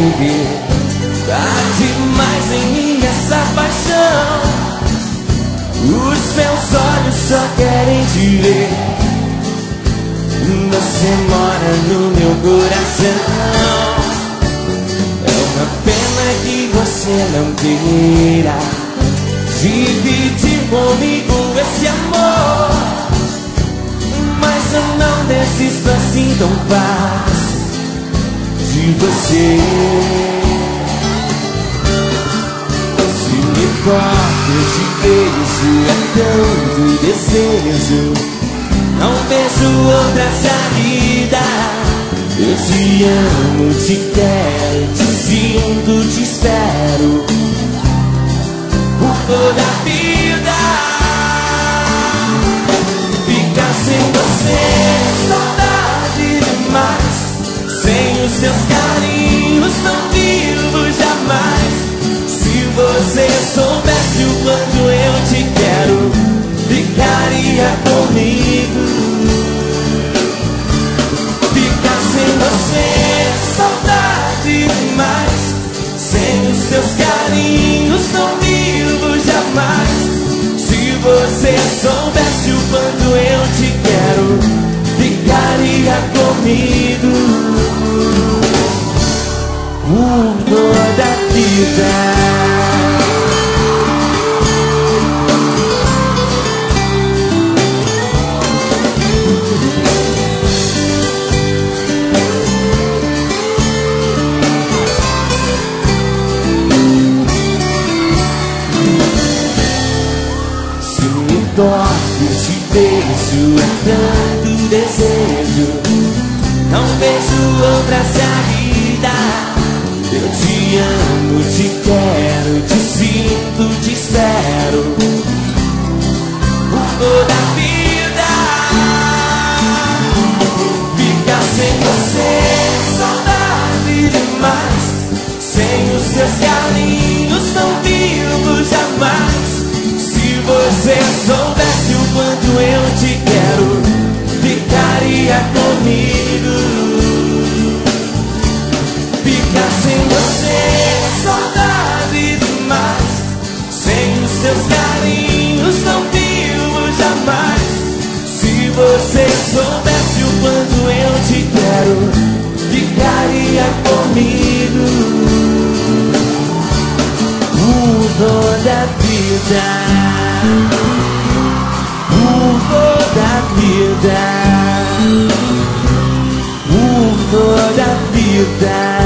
Tá demais em mim essa paixão. Os meus olhos só querem te ver. Você mora no meu coração. É uma pena que você não queira dividir comigo esse amor, mas eu não desisto assim tão fácil de você. Se me corta esse beijo, é tanto desejo, não vejo outra saída. Eu te amo, te quero, te sinto, te espero por toda a vida. Ficar sem você, saudade demais. Sem os seus carinhos não vivo jamais. Se você soubesse o quanto eu te quero, ficaria comigo. Ficar sem você, saudade demais. Sem os seus carinhos não vivo jamais. Se você soubesse o quanto eu te quero, ficaria comigo por toda a vida. Esse beijo é tanto desejo, não vejo outra saída. Eu te amo, te quero, te sinto, te espero por toda a vida. Ficar sem você, saudade demais. Sem os seus carinhos não vivo jamais. Se você soubesse o quanto eu te quero, ficaria comigo. Ficar sem você, saudade demais. Sem os seus carinhos não vivo jamais. Se você soubesse o quanto eu te quero, ficaria comigo por toda a vida. Por toda a vida, por toda a vida.